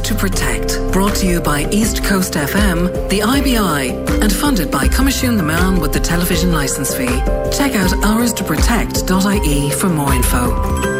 to Protect, brought to you by East Coast FM, the IBI, and funded by Comisiún na Meán with the television licence fee. Check out hourstoprotect.ie for more info.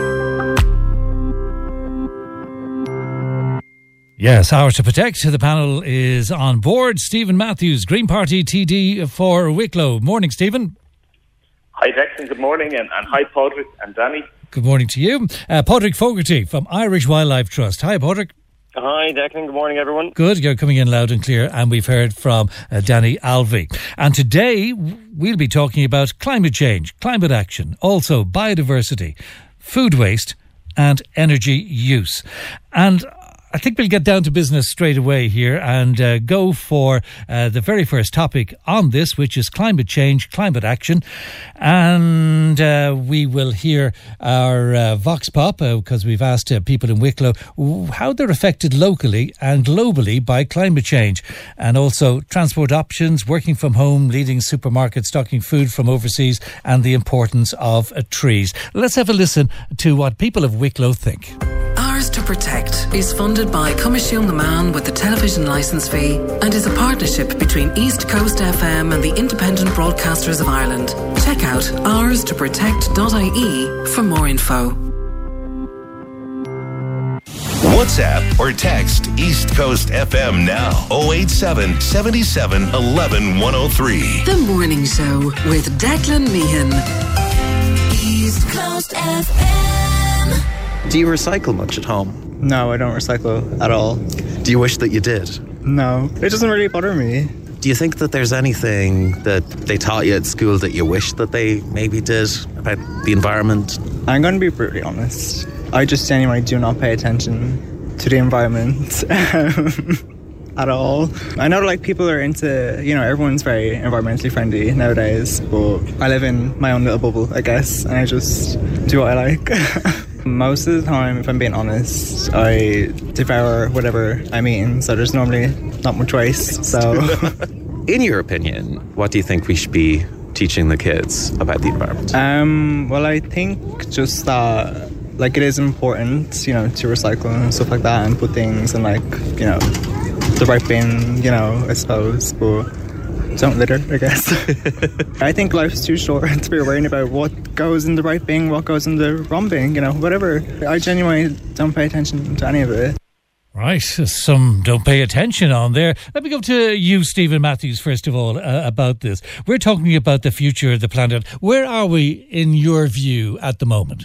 Yes, Hours to Protect. The panel is on board. Stephen Matthews, Green Party TD for Wicklow. Morning, Stephen. Hi, Declan. Good morning. And hi, Padraig and Danny. Good morning to you. Padraig Fogarty from Irish Wildlife Trust. Hi, Padraig. Hi, Declan. Good morning, everyone. Good. You're coming in loud and clear. And we've heard from Danny Alvey. And today, we'll be talking about climate change, climate action, also biodiversity, food waste and energy use. And I think we'll get down to business straight away here and go for the very first topic on this, which is climate change, climate action. And we will hear our Vox Pop, because we've asked people in Wicklow how they're affected locally and globally by climate change. And also transport options, working from home, leading supermarkets, stocking food from overseas, and the importance of trees. Let's have a listen to what people of Wicklow think. Hours to Protect is funded by Comisiún na Meán with the television licence fee and is a partnership between East Coast FM and the Independent Broadcasters of Ireland. Check out hourstoprotect.ie for more info. WhatsApp or text East Coast FM now 087 77 11 103. The Morning Show with Declan Meehan. East Coast FM. Do you recycle much at home? No, I don't recycle at all. Do you wish that you did? No, it doesn't really bother me. Do you think that there's anything that they taught you at school that you wish that they maybe did about the environment? I'm going to be brutally honest. I just genuinely do not pay attention to the environment at all. I know like people are into, everyone's very environmentally friendly nowadays, but I live in my own little bubble, I guess, and I just do what I like. Most of the time, if I'm being honest, I devour whatever I'm eating, so there's normally not much waste. So, in your opinion, what do you think we should be teaching the kids about the environment? Well, I think just that, it is important, to recycle and stuff like that, and put things in, the right bin, I suppose, but don't litter, I guess. I think life's too short to be worrying about what goes in the right bin, what goes in the wrong bin, whatever. I genuinely don't pay attention to any of it. Right, some don't pay attention on there. Let me go to you, Stephen Matthews, first of all, about this. We're talking about the future of the planet. Where are we, in your view, at the moment?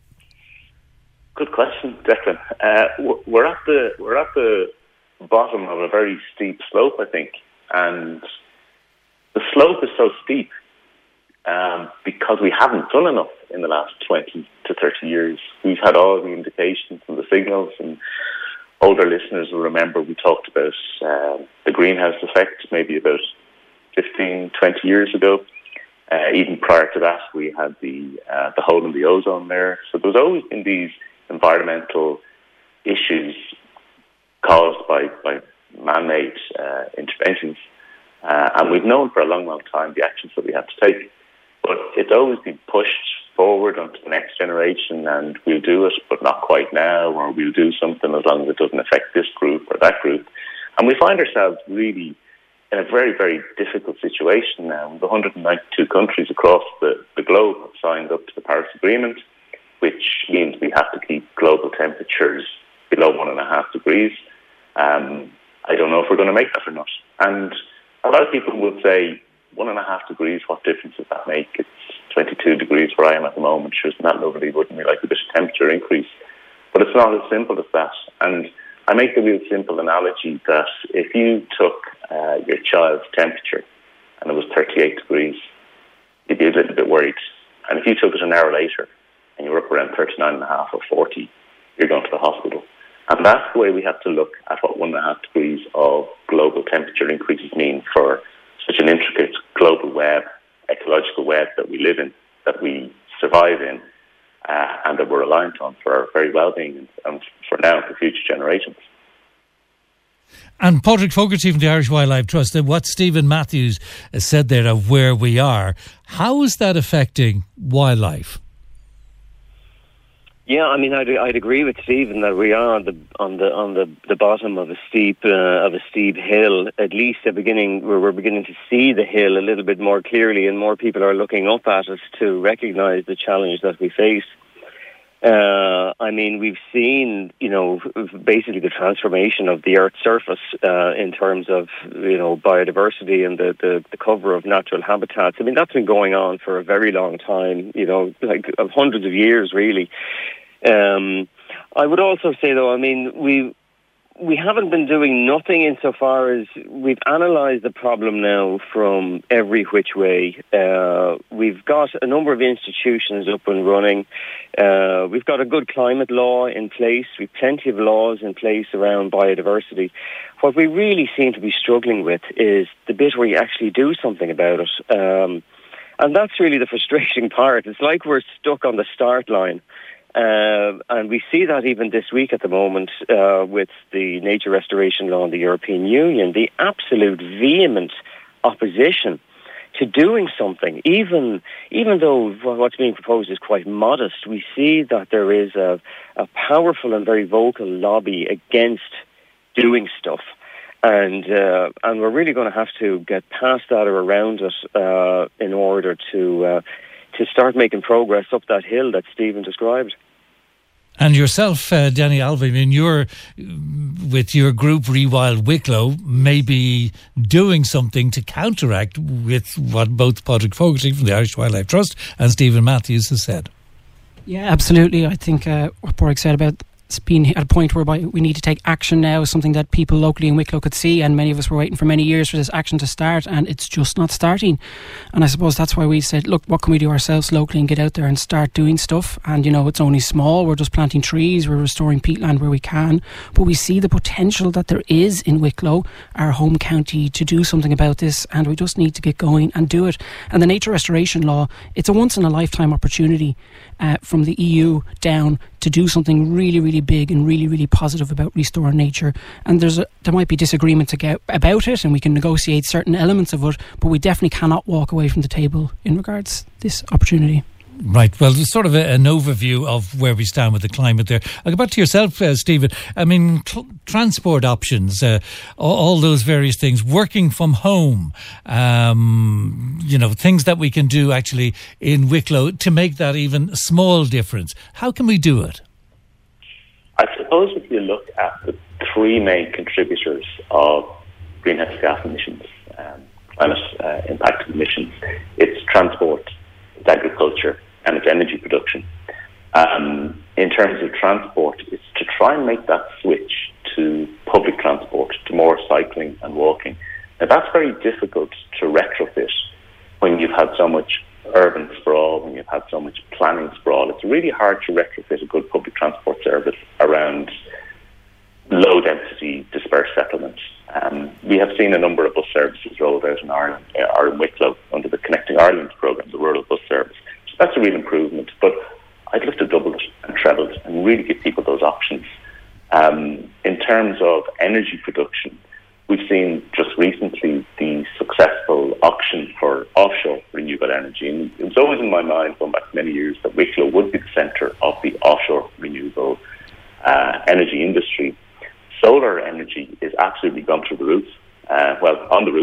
Good question, Declan. We're at the bottom of a very steep slope, I think, and the slope is so steep because we haven't done enough in the last 20 to 30 years. We've had all the indications and the signals, and older listeners will remember we talked about the greenhouse effect maybe about 15, 20 years ago. Even prior to that, we had the hole in the ozone there. So there's always been these environmental issues caused by man-made interventions. And we've known for a long, long time the actions that we have to take. But it's always been pushed forward onto the next generation, and we'll do it, but not quite now, or we'll do something as long as it doesn't affect this group or that group. And we find ourselves really in a very, very difficult situation now. 192 countries across the globe have signed up to the Paris Agreement, which means we have to keep global temperatures below 1.5 degrees. I don't know if we're going to make that or not. And a lot of people would say, 1.5 degrees, what difference does that make? It's 22 degrees where I am at the moment. Sure, isn't that lovely? Wouldn't we like a bit of temperature increase? But it's not as simple as that. And I make the real simple analogy that if you took your child's temperature and it was 38 degrees, you'd be a little bit worried. And if you took it an hour later and you were up around 39.5 or 40, you're going to the hospital. And that's the way we have to look at what 1.5 degrees of global temperature increases mean for such an intricate global web, ecological web that we live in, that we survive in, and that we're reliant on for our very well-being and for now, for future generations. And Padraig Fogarty from the Irish Wildlife Trust, what Stephen Matthews said there of where we are, how is that affecting wildlife? Yeah, I mean, I'd agree with Stephen that we are on the bottom of a steep hill. At least at beginning, we're beginning to see the hill a little bit more clearly, and more people are looking up at it to recognise the challenge that we face. I mean, we've seen, basically the transformation of the Earth's surface in terms of, biodiversity and the cover of natural habitats. I mean, that's been going on for a very long time, like hundreds of years, really. I would also say, though, I mean, we haven't been doing nothing insofar as we've analysed the problem now from every which way. We've got a number of institutions up and running. We've got a good climate law in place. We've plenty of laws in place around biodiversity. What we really seem to be struggling with is the bit where you actually do something about it. And that's really the frustrating part. It's like we're stuck on the start line. And we see that even this week at the moment with the nature restoration law in the European Union, the absolute vehement opposition to doing something. Even though what's being proposed is quite modest, we see that there is a powerful and very vocal lobby against doing stuff. And we're really going to have to get past that or around it in order to start making progress up that hill that Stephen described. And yourself, Danny Alvey, I mean, you're with your group Rewild Wicklow, maybe doing something to counteract with what both Padraig Fogarty from the Irish Wildlife Trust and Stephen Matthews has said. Yeah, absolutely. I think what Padraig said about being at a point whereby we need to take action now is something that people locally in Wicklow could see, and many of us were waiting for many years for this action to start, and it's just not starting. And I suppose that's why we said, look, what can we do ourselves locally and get out there and start doing stuff? And it's only small. We're just planting trees, we're restoring peatland where we can, but we see the potential that there is in Wicklow, our home county, to do something about this, and we just need to get going and do it. And the nature restoration law, it's a once in a lifetime opportunity from the EU down to do something really, really big and really, really positive about restoring nature. And there might be disagreements about it, and we can negotiate certain elements of it, but we definitely cannot walk away from the table in regards to this opportunity. Right. Well, there's sort of an overview of where we stand with the climate there. I'll go back to yourself, Stephen. I mean, transport options, all those various things, working from home, things that we can do actually in Wicklow to make that even a small difference. How can we do it? I suppose if you look at the three main contributors of greenhouse gas emissions, climate impact emissions, it's transport, it's agriculture, and its energy production. In terms of transport, it's to try and make that switch to public transport, to more cycling and walking. Now, that's very difficult to retrofit when you've had so much urban sprawl, when you've had so much planning sprawl. It's really hard to retrofit a good public transport service around low-density dispersed settlements. We have seen a number of bus services rolled out in Ireland, or in Wicklow, under the Connecting Ireland programme, the rural bus service. So that's a real improvement, but I'd love to double it and treble it and really give people those options. In terms of energy production, we've seen just recently the successful auction for offshore renewable energy. And it was always in my mind, going back many years, that Wicklow would be the centre of the offshore renewable energy industry. Solar energy is absolutely gone through the roof. On the roof.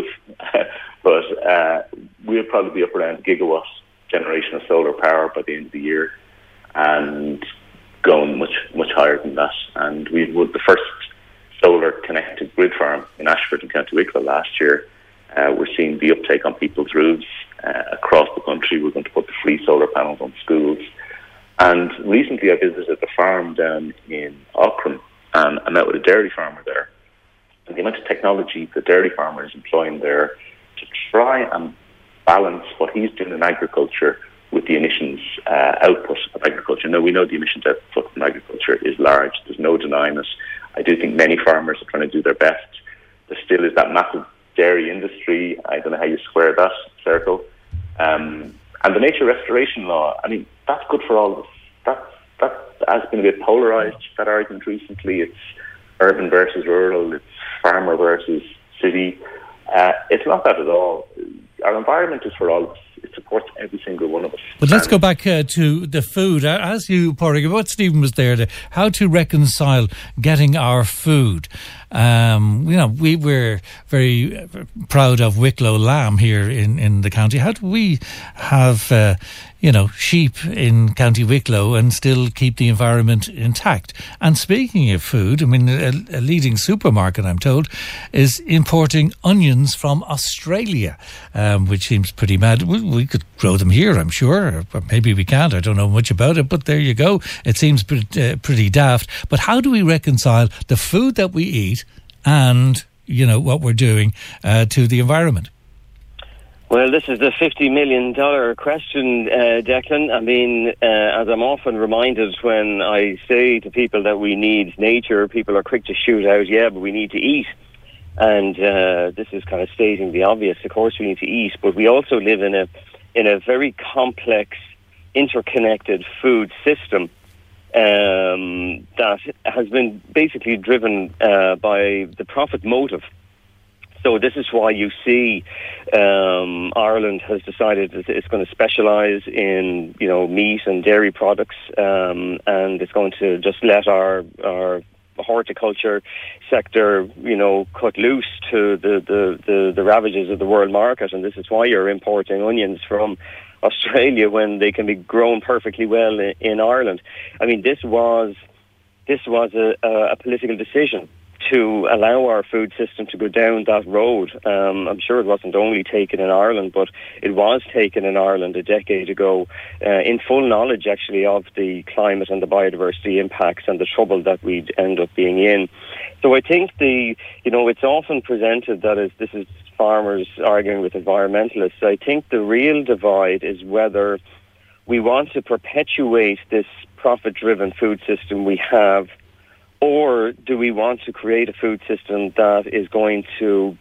But we'll probably be up around gigawatt generation of solar power by the end of the year, and going much, much higher than that. And we were the first solar connected grid farm in Ashford in County Wicklow last year. We're seeing the uptake on people's roofs across the country. We're going to put the free solar panels on schools. And recently I visited a farm down in Auckland, and I met with a dairy farmer there. And the amount of technology the dairy farmer is employing there to try and balance what he's doing in agriculture with the emissions output of agriculture. Now, we know the emissions output from agriculture is large. There's no denying it. I do think many farmers are trying to do their best. There still is that massive dairy industry. I don't know how you square that circle. And the nature restoration law, I mean, that's good for all of us. That has been a bit polarised, that argument recently. It's urban versus rural. It's farmer versus city. It's not that at all. Our environment is for all of us. It's a supports every single one of us. But let's go back to the food. As you, Pádraig, what Stephen was there, how to reconcile getting our food. We're very proud of Wicklow lamb here in the county. How do we have sheep in County Wicklow and still keep the environment intact? And speaking of food, I mean, a leading supermarket, I'm told, is importing onions from Australia, which seems pretty mad. We could grow them here, I'm sure, or maybe we can't. I don't know much about it, but there you go. It seems pretty daft. But how do we reconcile the food that we eat and, what we're doing to the environment? Well, this is the $50 million question, Declan. I mean, as I'm often reminded when I say to people that we need nature, people are quick to shoot out, but we need to eat. And this is kind of stating the obvious. Of course, we need to eat, but we also live in a very complex, interconnected food system that has been basically driven by the profit motive. So this is why you see Ireland has decided that it's going to specialise in, meat and dairy products, and it's going to just let our horticulture sector, cut loose to the ravages of the world market. And this is why you're importing onions from Australia when they can be grown perfectly well in Ireland. I mean, this was a political decision to allow our food system to go down that road. I'm sure it wasn't only taken in Ireland, but it was taken in Ireland a decade ago in full knowledge, actually, of the climate and the biodiversity impacts and the trouble that we'd end up being in. So I think it's often presented that this is farmers arguing with environmentalists. I think the real divide is whether we want to perpetuate this profit-driven food system we have, or do we want to create a food system that is going to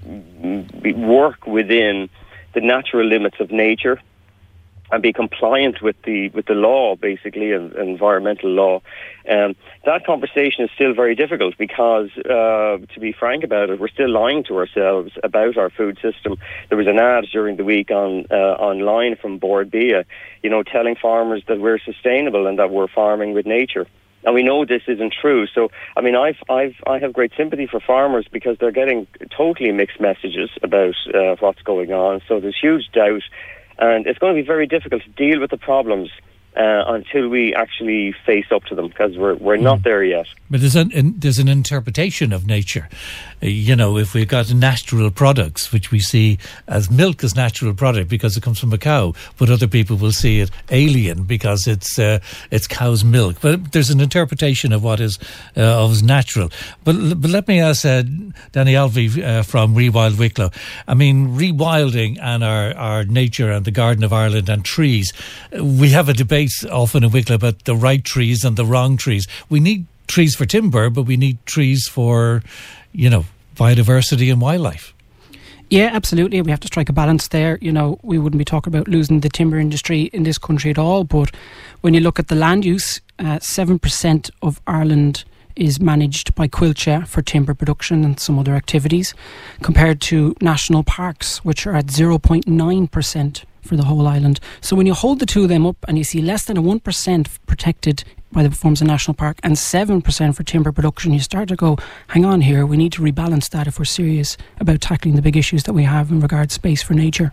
work within the natural limits of nature and be compliant with the law, basically, and environmental law? That conversation is still very difficult because, to be frank about it, we're still lying to ourselves about our food system. There was an ad during the week online from Bord Bia, telling farmers that we're sustainable and that we're farming with nature. And we know this isn't true. So, I mean, I have great sympathy for farmers because they're getting totally mixed messages about what's going on. So there's huge doubt, and it's going to be very difficult to deal with the problems until we actually face up to them, because we're not there yet. But there's an interpretation of nature. If we've got natural products, which we see as milk as natural product because it comes from a cow, but other people will see it alien because it's cow's milk. But there's an interpretation of what is natural. But let me ask Danny Alvey from Rewild Wicklow. I mean, rewilding and our nature and the Garden of Ireland and trees. We have a debate often in Wicklow about the right trees and the wrong trees. We need trees for timber, but we need trees for, biodiversity and wildlife. Yeah, absolutely. We have to strike a balance there. We wouldn't be talking about losing the timber industry in this country at all. But when you look at the land use, 7% of Ireland is managed by Quilcha for timber production and some other activities, compared to national parks, which are at 0.9% for the whole island. So when you hold the two of them up and you see less than a 1% protected by the forms of national park and 7% for timber production, you start to go, hang on here, we need to rebalance that if we're serious about tackling the big issues that we have in regard to space for nature.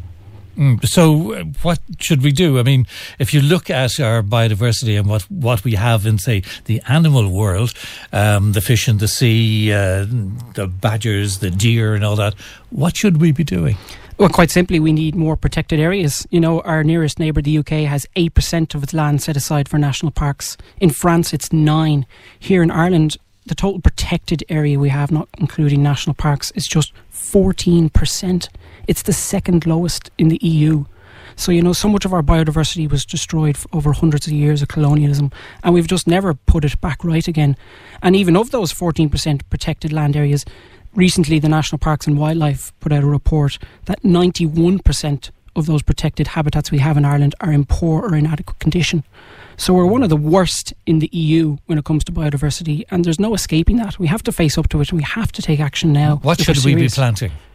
So what should we do? I mean, if you look at our biodiversity and what we have in, say, the animal world, the fish in the sea, the badgers, the deer and all that, what should we be doing? Well, quite simply, we need more protected areas. Our nearest neighbour, the UK, has 8% of its land set aside for national parks. In France, it's 9%. Here in Ireland, the total protected area we have, not including national parks, is just 14%. It's the second lowest in the EU. So, so much of our biodiversity was destroyed over hundreds of years of colonialism, and we've just never put it back right again. And even of those 14% protected land areas, recently the National Parks and Wildlife put out a report that 91% of those protected habitats we have in Ireland are in poor or inadequate condition. So we're one of the worst in the EU when it comes to biodiversity, and there's no escaping that. We have to face up to it, and we have to take action now. What should we be planting?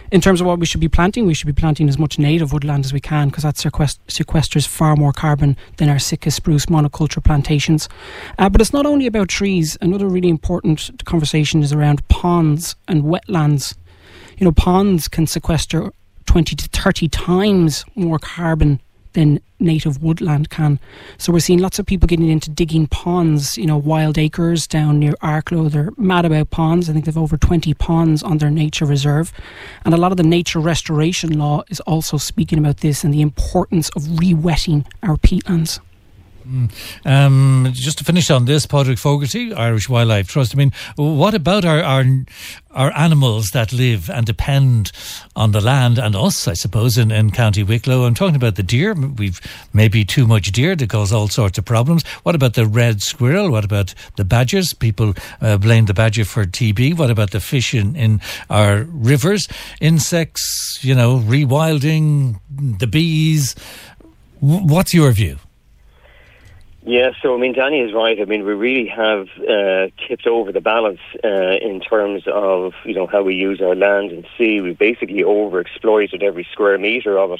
In terms of what we should be planting as much native woodland as we can, because that sequesters far more carbon than our Sitka spruce monoculture plantations. But it's not only about trees. Another really important conversation is around ponds and wetlands. Ponds can sequester 20 to 30 times more carbon than native woodland can. So we're seeing lots of people getting into digging ponds, Wild Acres down near Arklow. They're mad about ponds. I think they've over 20 ponds on their nature reserve. And a lot of the nature restoration law is also speaking about this and the importance of re-wetting our peatlands. Just to finish on this, Padraig Fogarty, Irish Wildlife Trust. What about our animals that live and depend on the land and us, I suppose, in County Wicklow? I'm talking about the deer. We've maybe too much deer to cause all sorts of problems. What about the red squirrel? What about the badgers? People blame the badger for TB. What about the fish in our rivers? Insects, rewilding, the bees. What's your view? Yeah, so Danny is right. We really have tipped over the balance in terms of how we use our land and sea. We've basically overexploited every square metre of it,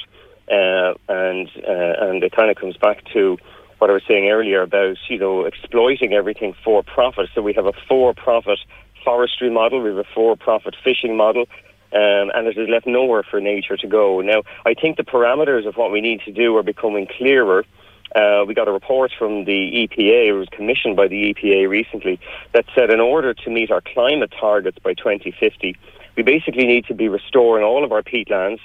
and it kind of comes back to what I was saying earlier about exploiting everything for profit. So we have a for-profit forestry model, we have a for-profit fishing model. And it is left nowhere for nature to go. Now, I think the parameters of what we need to do are becoming clearer. We got a report from the EPA, it was commissioned by the EPA recently, that said in order to meet our climate targets by 2050, we basically need to be restoring all of our peatlands,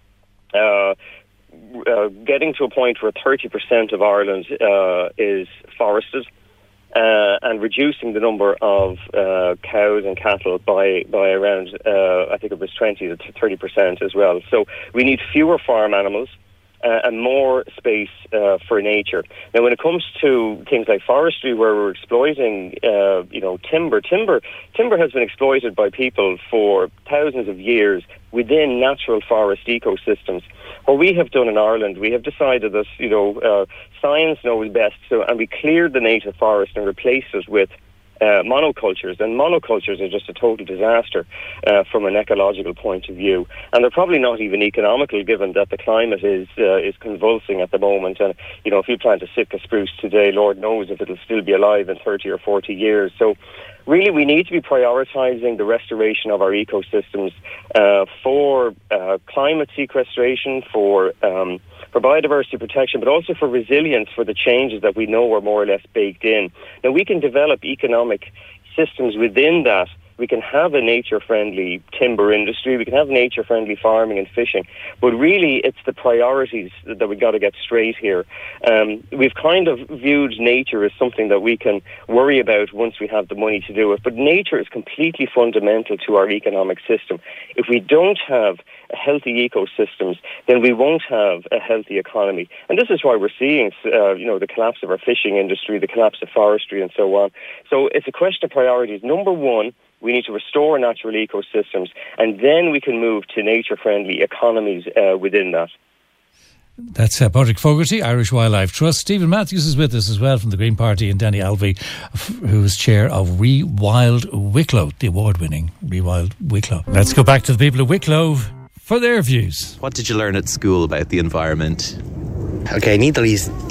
getting to a point where 30% of Ireland is forested, and reducing the number of cows and cattle by around, I think it was 20 to 30% as well. So we need fewer farm animals, and more space for nature. Now, when it comes to things like forestry, where we're exploiting, timber has been exploited by people for thousands of years within natural forest ecosystems. What we have done in Ireland, we have decided that science knows best, and we cleared the native forest and replaced it with monocultures, and monocultures are just a total disaster from an ecological point of view, and they're probably not even economical, given that the climate is convulsing at the moment. And if you plant a Sitka spruce today, Lord knows if it'll still be alive in 30 or 40 years. So really, we need to be prioritising the restoration of our ecosystems for climate sequestration, for biodiversity protection, but also for resilience for the changes that we know are more or less baked in. Now, we can develop economic systems within that. We can have a nature-friendly timber industry, we can have nature-friendly farming and fishing, but really it's the priorities that we've got to get straight here. We've kind of viewed nature as something that we can worry about once we have the money to do it, but nature is completely fundamental to our economic system. If we don't have healthy ecosystems, then we won't have a healthy economy. And this is why we're seeing, the collapse of our fishing industry, the collapse of forestry and so on. So it's a question of priorities. Number one, we need to restore natural ecosystems, and then we can move to nature-friendly economies within that. That's Padraig Fogarty, Irish Wildlife Trust. Stephen Matthews is with us as well from the Green Party, and Danny Alvey, who is chair of Rewild Wicklow, the award-winning Rewild Wicklow. Let's go back to the people of Wicklow for their views. What did you learn at school about the environment? Okay, needle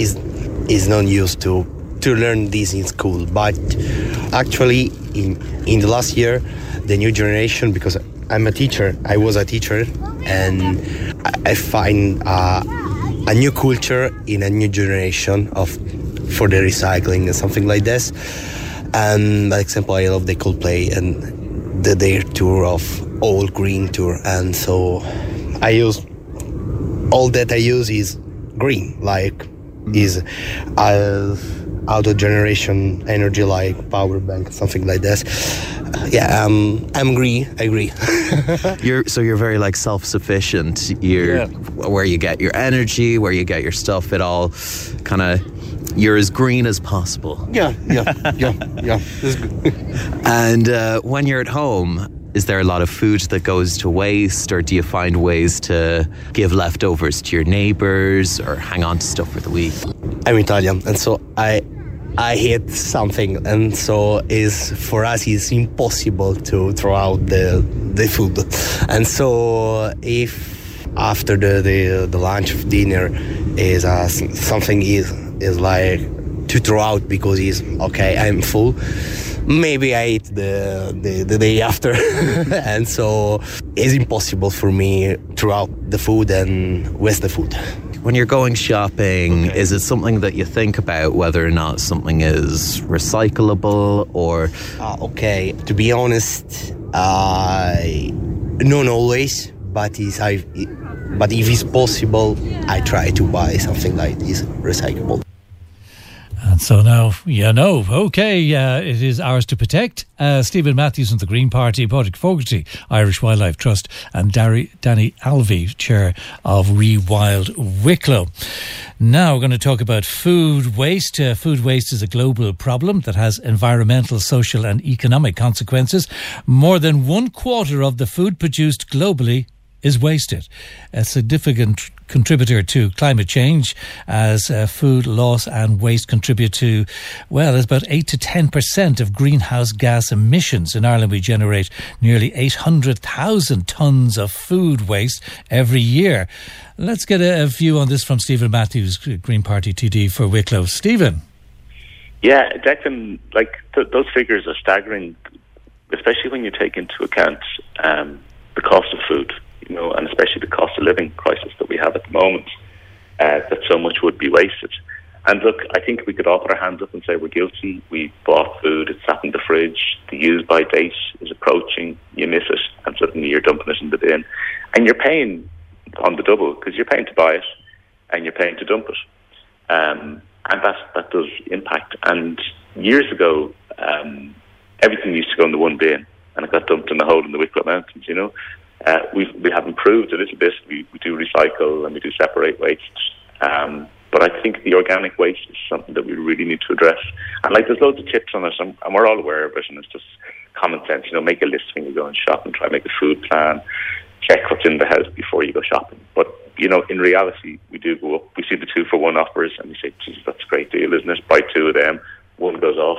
is not used to learn this in school, but actually in the last year, the new generation, because I'm a teacher, I was a teacher, and I find a new culture in a new generation for the recycling and something like this. And, for example, I love the Coldplay and their tour of all green tour, and so all that I use is green, is auto generation energy, like power bank, something like this. I agree. You're very like self-sufficient. Where you get your energy, where you get your stuff, it all kind of, you're as green as possible. Yeah. That's good. And when you're at home, is there a lot of food that goes to waste, or do you find ways to give leftovers to your neighbours or hang on to stuff for the week? I'm Italian, and so I I hit something, and so for us it's impossible to throw out the food. And so if after the lunch of dinner is something is like to throw out because it's okay, I'm full, maybe I eat the day after. And so it's impossible for me to throw out the food and waste the food. When you're going shopping, is it something that you think about whether or not something is recyclable or... Okay, to be honest, not always, but if it's possible, I try to buy something like this recyclable. And so now, okay, it is ours to protect. Stephen Matthews from the Green Party, Patrick Fogarty, Irish Wildlife Trust, and Danny Alvey, Chair of Rewild Wicklow. Now we're going to talk about food waste. Food waste is a global problem that has environmental, social and economic consequences. More than 1/4 of the food produced globally is wasted. A significant contributor to climate change, as food loss and waste contribute to, there's about 8 to 10% of greenhouse gas emissions. In Ireland, we generate nearly 800,000 tonnes of food waste every year. Let's get a view on this from Stephen Matthews, Green Party TD for Wicklow. Stephen? Yeah, Declan, those figures are staggering, especially when you take into account the cost of food. And especially the cost of living crisis that we have at the moment, that so much would be wasted. And look, I think we could all put our hands up and say we're guilty. We bought food, it's sat in the fridge, the use-by date is approaching, you miss it, and suddenly you're dumping it in the bin. And you're paying on the double, because you're paying to buy it, and you're paying to dump it. And that does impact. And years ago, everything used to go in the one bin, and it got dumped in the hole in the Wicklow Mountains, We have improved a little bit. We do recycle and we do separate waste. But I think the organic waste is something that we really need to address. And there's loads of tips on it, and we're all aware of it, and it's just common sense. Make a list when you go and shop and try to make a food plan. Check what's in the house before you go shopping. But, in reality, we do go up. We see the 2-for-1 offers and we say, geez, that's a great deal, isn't it? Buy 2 of them, 1 goes off.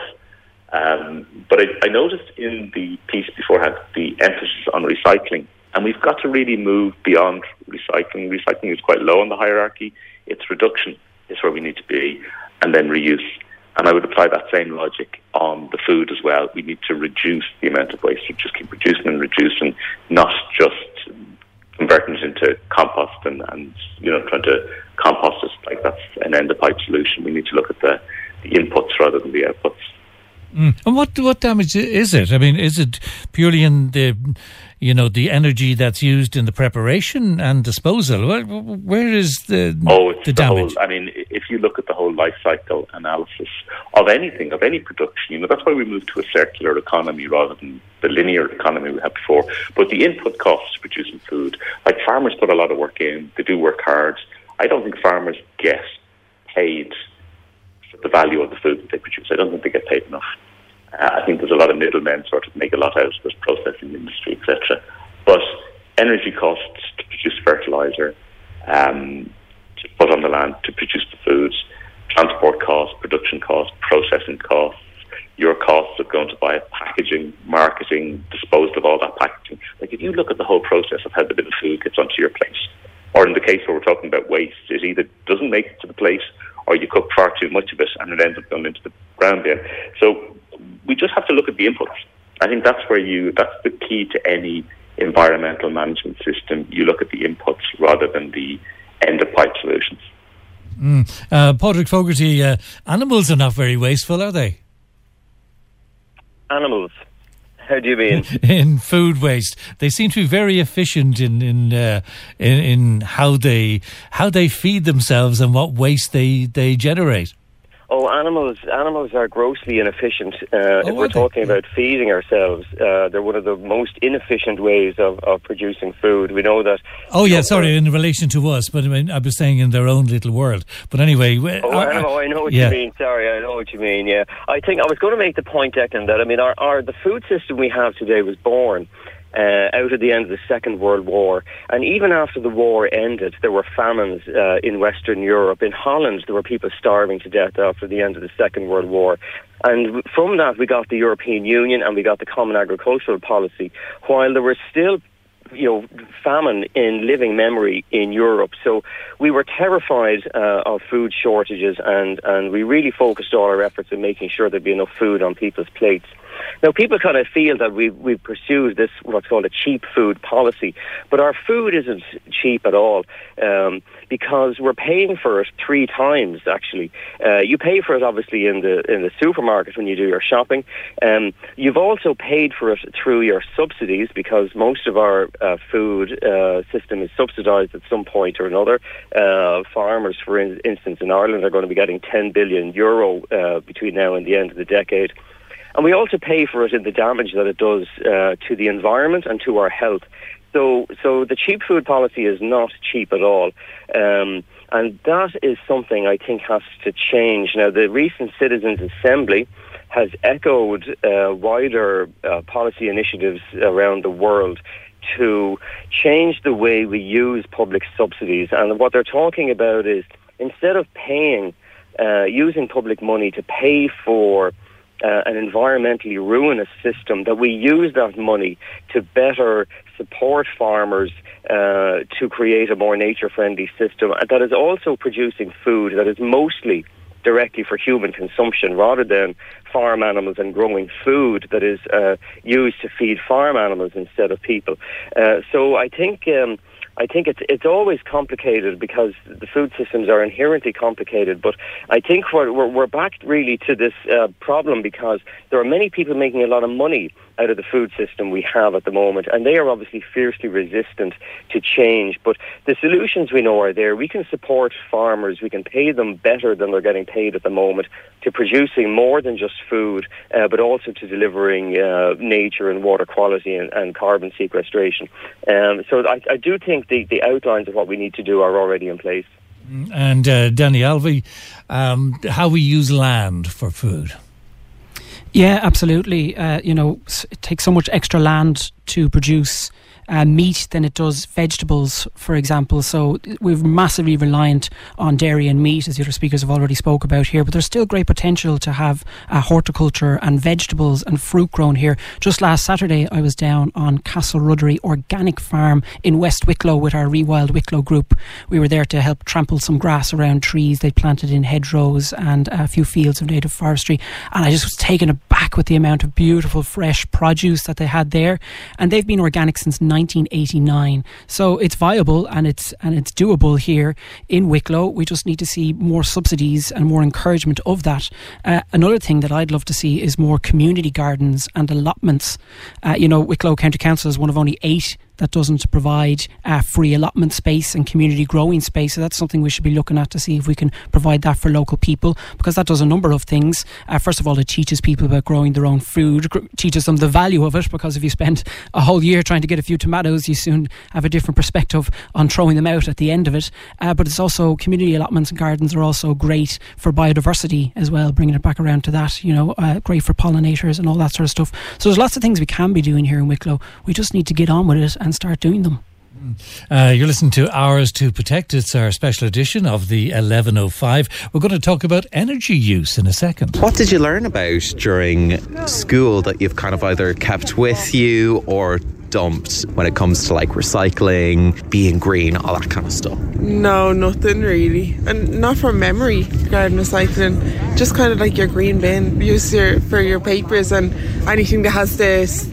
But I noticed in the piece beforehand the emphasis on recycling. And we've got to really move beyond recycling. Recycling is quite low on the hierarchy. It's reduction is where we need to be, and then reuse. And I would apply that same logic on the food as well. We need to reduce the amount of waste. We just keep reducing and reducing, not just converting it into compost and trying to compost it like that's an end-of-pipe solution. We need to look at the inputs rather than the outputs. And what damage is it? I mean, is it purely in the energy that's used in the preparation and disposal? Where is the damage? If you look at the whole life cycle analysis of anything, of any production, that's why we moved to a circular economy rather than the linear economy we had before. But the input costs of producing food, farmers put a lot of work in, they do work hard. I don't think farmers get paid the value of the food that they produce. I don't think they get paid enough. I think there's a lot of middlemen sort of make a lot out of this processing industry, etc. But energy costs to produce fertilizer, to put on the land to produce the foods, transport costs, production costs, processing costs, your costs of going to buy it, packaging, marketing, disposal of all that packaging. If you look at the whole process of how the bit of food gets onto your plate, or in the case where we're talking about waste, it either doesn't make it to the plate or you cook far too much of it and it ends up going into the ground bin. So we just have to look at the inputs. I think that's the key to any environmental management system. You look at the inputs rather than the end-of-pipe solutions. Patrick Fogarty, animals are not very wasteful, are they? Animals? How do you mean? In food waste, they seem to be very efficient in how they feed themselves and what waste they generate. Oh, animals are grossly inefficient. If we're talking about feeding ourselves, they're one of the most inefficient ways of producing food. We know that... Oh, yeah, sorry, in relation to us, but I was saying in their own little world. But anyway... I know what you mean. Sorry, I know what you mean, yeah. I think I was going to make the point, Declan, that, the food system we have today was born out at the end of the Second World War. And even after the war ended, there were famines in Western Europe. In Holland, there were people starving to death after the end of the Second World War. And from that, we got the European Union and we got the Common Agricultural Policy, while there were still famine in living memory in Europe. So we were terrified of food shortages, and we really focused all our efforts in making sure there'd be enough food on people's plates. Now, people kind of feel that we've pursued this, what's called a cheap food policy, but our food isn't cheap at all, because we're paying for it 3 times, actually. You pay for it, obviously, in the supermarket when you do your shopping. You've also paid for it through your subsidies, because most of our food system is subsidised at some point or another. Farmers, for instance, in Ireland are going to be getting €10 billion between now and the end of the decade. And we also pay for it in the damage that it does to the environment and to our health. So the cheap food policy is not cheap at all. And that is something I think has to change. Now, the recent Citizens' Assembly has echoed wider policy initiatives around the world to change the way we use public subsidies. And what they're talking about is, instead of using public money to pay for an environmentally ruinous system, that we use that money to better support farmers to create a more nature-friendly system that is also producing food that is mostly directly for human consumption, rather than farm animals and growing food that is used to feed farm animals instead of people. So I think it's always complicated, because the food systems are inherently complicated. But I think we're back really to this problem, because there are many people making a lot of money out of the food system we have at the moment, and they are obviously fiercely resistant to change. But the solutions we know are there. We can support farmers. We can pay them better than they're getting paid at the moment, to producing more than just food, but also to delivering nature and water quality and carbon sequestration. So I do think the outlines of what we need to do are already in place. And Danny Alvey, how we use land for food. Yeah, absolutely. It takes so much extra land to produce meat than it does vegetables, for example. So we're massively reliant on dairy and meat, as the other speakers have already spoke about here. But there's still great potential to have horticulture and vegetables and fruit grown here. Just last Saturday, I was down on Castle Ruddery Organic Farm in West Wicklow with our Rewild Wicklow group. We were there to help trample some grass around trees they'd planted in hedgerows and a few fields of native forestry. And I just was taken aback with the amount of beautiful, fresh produce that they had there. And they've been organic since 1989. So it's viable and it's doable here in Wicklow. We just need to see more subsidies and more encouragement of that. Another thing that I'd love to see is more community gardens and allotments. Wicklow County Council is one of only 8 that doesn't provide free allotment space and community growing space. So that's something we should be looking at to see if we can provide that for local people, because that does a number of things. First of all, it teaches people about growing their own food, teaches them the value of it, because if you spend a whole year trying to get a few tomatoes, you soon have a different perspective on throwing them out at the end of it. But it's also, community allotments and gardens are also great for biodiversity as well, bringing it back around to that, great for pollinators and all that sort of stuff. So there's lots of things we can be doing here in Wicklow. We just need to get on with it and start doing them. You're listening to Hours to Protect. It's our special edition of the 11:05. We're going to talk about energy use in a second. What did you learn about during school that you've kind of either kept with you or dumped when it comes to like recycling, being green, all that kind of stuff? No, nothing really. And not from memory regarding recycling. Just kind of like your green bin. Use for your papers and anything that has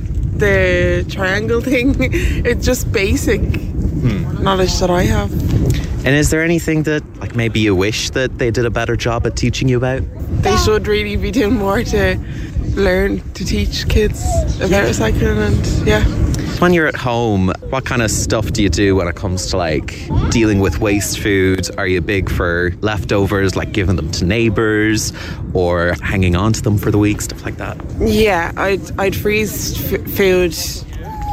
the triangle thing. It's just basic knowledge that I have. And is there anything that like maybe you wish that they did a better job at teaching you about? They should really be doing more to learn to teach kids about recycling. And when you're at home, what kind of stuff do you do when it comes to like dealing with waste food? Are you big for leftovers, like giving them to neighbours or hanging on to them for the week, stuff like that? Yeah, I'd freeze food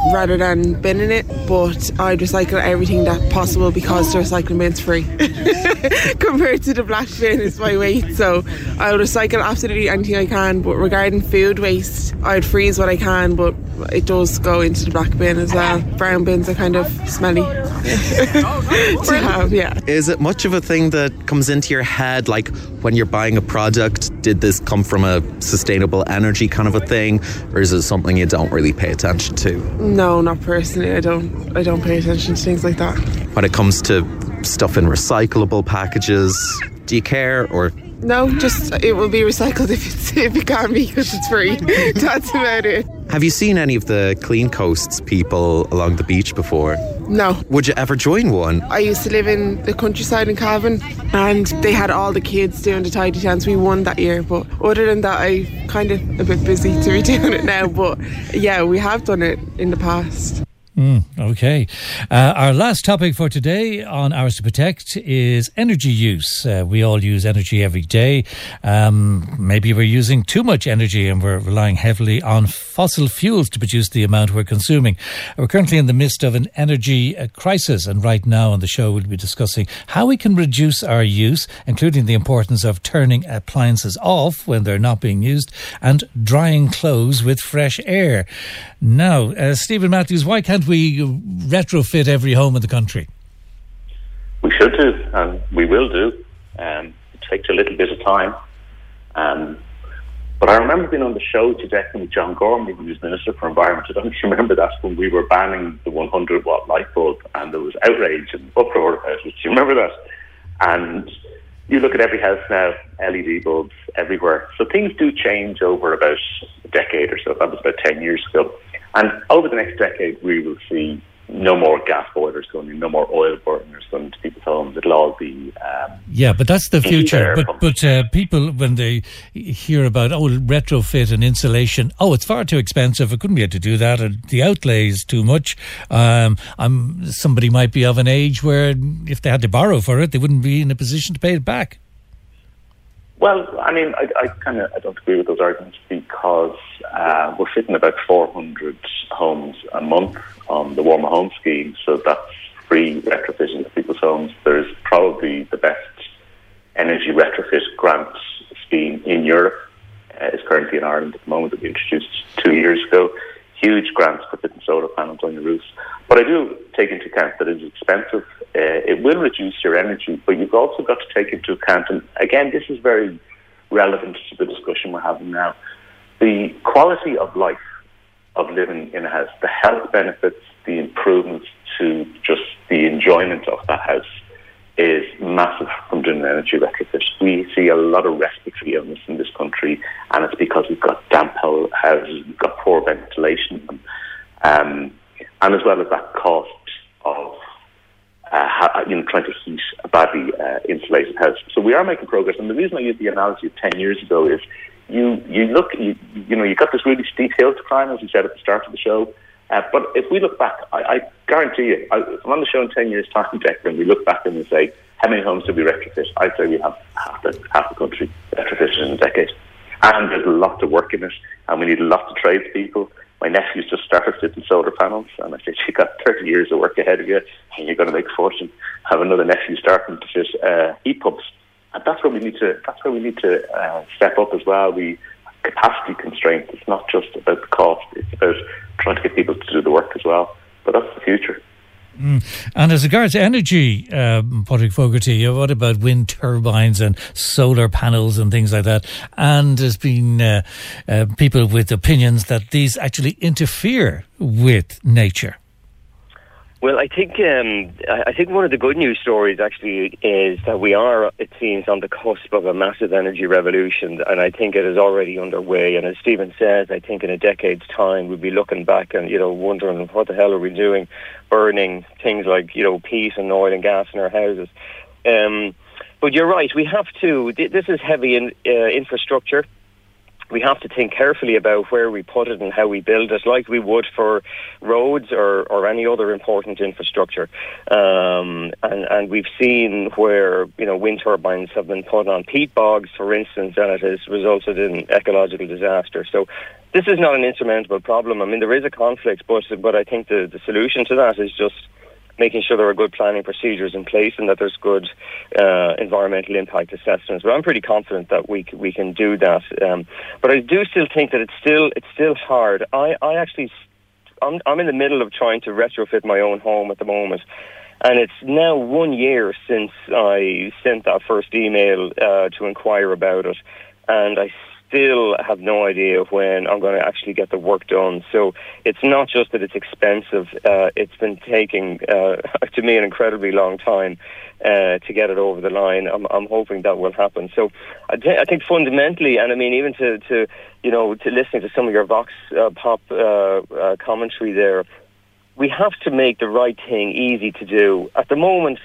rather than binning it, but I'd recycle everything that's possible because the recycling bin's free compared to the black bin is my weight. So I'll recycle absolutely anything I can, but regarding food waste, I'd freeze what I can, but it does go into the black bin as well. Brown bins are kind of smelly to have, yeah. Is it much of a thing that comes into your head, like when you're buying a product, did this come from a sustainable energy kind of a thing, or is it something you don't really pay attention to? No, not personally. I don't pay attention to things like that. When it comes to stuff in recyclable packages, do you care, or? No, just it will be recycled if it can be, because it's free. That's about it. Have you seen any of the Clean Coasts people along the beach before? No. Would you ever join one? I used to live in the countryside in Cavan, and they had all the kids doing the tidy dance. We won that year, but other than that, I'm kind of a bit busy to be doing it now. But yeah, we have done it in the past. Okay. Our last topic for today on Ours to Protect is energy use. We all use energy every day. Maybe we're using too much energy and we're relying heavily on fossil fuels to produce the amount we're consuming. We're currently in the midst of an energy crisis, and right now on the show we'll be discussing how we can reduce our use, including the importance of turning appliances off when they're not being used and drying clothes with fresh air. Now, Stephen Matthews, why can't we retrofit every home in the country? We should do, and we will do. It takes a little bit of time. But I remember being on the show today with John Gormley, who was Minister for Environment. I don't remember that, when we were banning the 100-watt light bulb, and there was outrage and uproar about it. Do you remember that? And you look at every house now, LED bulbs everywhere. So things do change over about a decade or so. That was about 10 years ago. And over the next decade, we will see no more gas boilers going in, no more oil burners going into people's homes. It'll all be... yeah, but that's the future. But people, when they hear about, retrofit and insulation, it's far too expensive, I couldn't be able to do that, and the outlay is too much. Somebody might be of an age where if they had to borrow for it, they wouldn't be in a position to pay it back. Well, I mean, I don't agree with those arguments, because we're fitting about 400 homes a month on the Warmer Home Scheme, so that's free retrofitting of people's homes. There's probably the best energy retrofit grant scheme in Europe. It's currently in Ireland at the moment, that we introduced 2 years ago. Huge grants for fitting solar panels on your roofs. But I do take into account that it's expensive. It will reduce your energy, but you've also got to take into account, and again, this is very relevant to the discussion we're having now, the quality of life of living in a house, the health benefits, the improvements to just the enjoyment of that house is massive from doing an energy retrofit. We see a lot of respiratory illness in this country, and it's because we've got damp houses, we've got poor ventilation, and as well as that cost of trying to heat a badly insulated house. So we are making progress, and the reason I use the analogy of 10 years ago is you got this really steep hill to climb, as we said at the start of the show. But if we look back, I guarantee you, if I'm on the show in 10 years' time, Declan, we look back and we say, how many homes did we retrofit? I'd say we have half the country retrofitted in a decade. And there's a lot of work in it, and we need a lot of tradespeople. My nephew's just started fitting solar panels, and I said, you got 30 years of work ahead of you, and you're going to make a fortune. Have another nephew starting to fit heat pumps. And that's where we need to step up as well. We capacity constraints. It's not just about the cost; it's about trying to get people to do the work as well. But that's the future. And as regards energy, Patrick Fogarty, what about wind turbines and solar panels and things like that? And there's been people with opinions that these actually interfere with nature. Well, I think one of the good news stories actually is that we are, it seems, on the cusp of a massive energy revolution, and I think it is already underway. And as Stephen says, I think in a decade's time we'll be looking back and wondering what the hell are we doing, burning things like peat and oil and gas in our houses. But you're right, we have to. This is heavy infrastructure. we have to think carefully about where we put it and how we build it, like we would for roads or any other important infrastructure. And we've seen where, wind turbines have been put on peat bogs, for instance, and it has resulted in ecological disaster. So this is not an insurmountable problem. I mean, there is a conflict, but I think the solution to that is just making sure there are good planning procedures in place and that there's good environmental impact assessments. But I'm pretty confident that we can do that. But I do still think that it's still hard. I'm in the middle of trying to retrofit my own home at the moment, and it's now 1 year since I sent that first email to inquire about it, and I still have no idea when I'm going to actually get the work done. So it's not just that it's expensive. It's been taking, to me, an incredibly long time to get it over the line. I'm hoping that will happen. So I think fundamentally, and I mean, even to listening to some of your Vox Pop commentary there, we have to make the right thing easy to do. At the moment,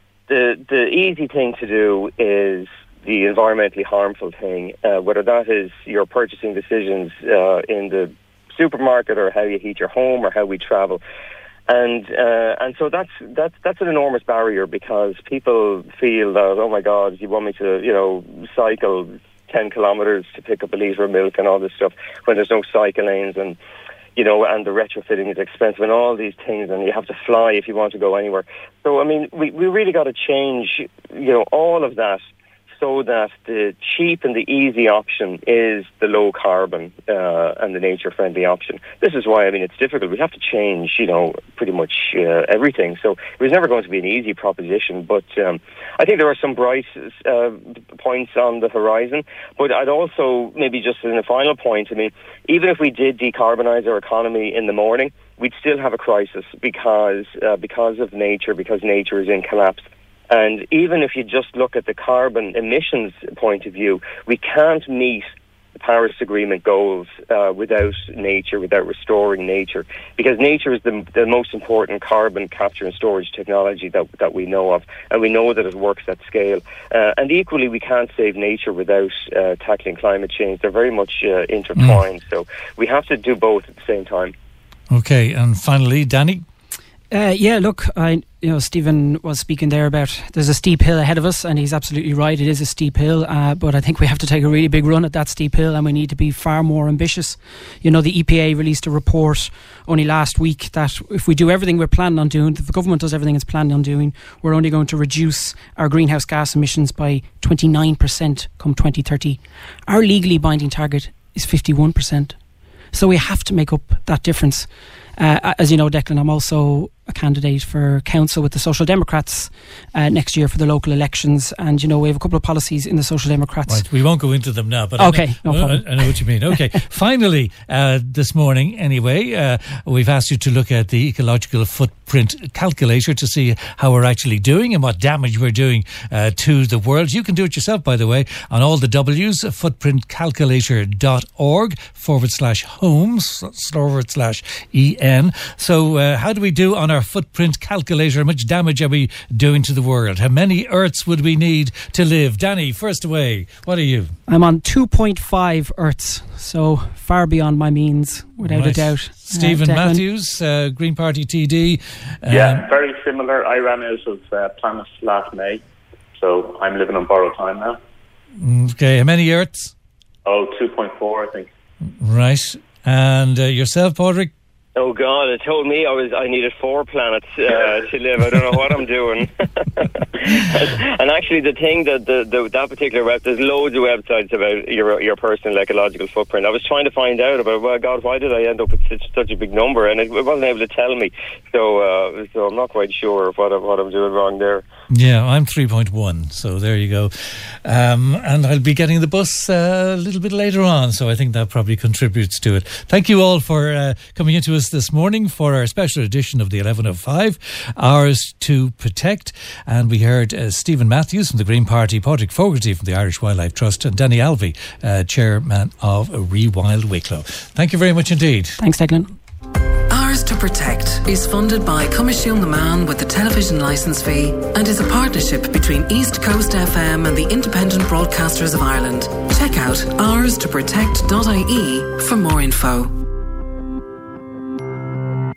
the easy thing to do is the environmentally harmful thing, whether that is your purchasing decisions in the supermarket or how you heat your home or how we travel. And so that's an enormous barrier, because people feel that, oh my God, you want me to, cycle 10 kilometres to pick up a litre of milk and all this stuff when there's no cycle lanes, and and the retrofitting is expensive and all these things, and you have to fly if you want to go anywhere. So, I mean, we really got to change, all of that, so that the cheap and the easy option is the low carbon and the nature friendly option. This is why, I mean, it's difficult. We have to change, pretty much everything. So it was never going to be an easy proposition, but I think there are some bright points on the horizon. But I'd also, maybe just in a final point, I mean, even if we did decarbonise our economy in the morning, we'd still have a crisis because of nature, because nature is in collapse. And even if you just look at the carbon emissions point of view, we can't meet the Paris Agreement goals without nature, without restoring nature, because nature is the most important carbon capture and storage technology that we know of, and we know that it works at scale. And equally, we can't save nature without tackling climate change. They're very much intertwined, so we have to do both at the same time. Okay, and finally, Danny? Look, Stephen was speaking there about there's a steep hill ahead of us, and he's absolutely right. It is a steep hill, but I think we have to take a really big run at that steep hill, and we need to be far more ambitious. The EPA released a report only last week that if we do everything we're planning on doing, if the government does everything it's planning on doing, we're only going to reduce our greenhouse gas emissions by 29% come 2030. Our legally binding target is 51%. So we have to make up that difference. As you know, Declan, I'm also a candidate for council with the Social Democrats next year for the local elections, and we have a couple of policies in the Social Democrats. Right, we won't go into them now, but okay, no problem. I know what you mean. Okay, finally, this morning anyway, we've asked you to look at the ecological footprint calculator to see how we're actually doing and what damage we're doing to the world. You can do it yourself, by the way, on all the W's, footprintcalculator.org/homes/EN. So how do we do on our footprint calculator? How much damage are we doing to the world? How many Earths would we need to live? Danny, first away, what are you? I'm on 2.5 Earths, so far beyond my means, without a doubt. Stephen Matthews, Green Party TD. Yeah, very similar. I ran out of planets last May, so I'm living on borrowed time now. Okay, how many Earths? 2.4, I think. Right. And yourself, Padraig? Oh God! It told me I needed 4 planets to live. I don't know what I'm doing. And actually, the thing that that particular web, there's loads of websites about your personal ecological footprint. I was trying to find out about, well, God, why did I end up with such a big number? And it wasn't able to tell me. So I'm not quite sure what I'm doing wrong there. Yeah, I'm 3.1, so there you go. And I'll be getting the bus a little bit later on, so I think that probably contributes to it. Thank you all for coming into us this morning for our special edition of the 11:05 Hours to Protect. And we heard Stephen Matthews from the Green Party, Padraig Fogarty from the Irish Wildlife Trust, and Danny Alvey, chairman of Rewild Wicklow. Thank you very much indeed. Thanks, Declan. Ours to Protect is funded by Comisiún na Meán with the television licence fee and is a partnership between East Coast FM and the Independent Broadcasters of Ireland. Check out ourstoprotect.ie for more info.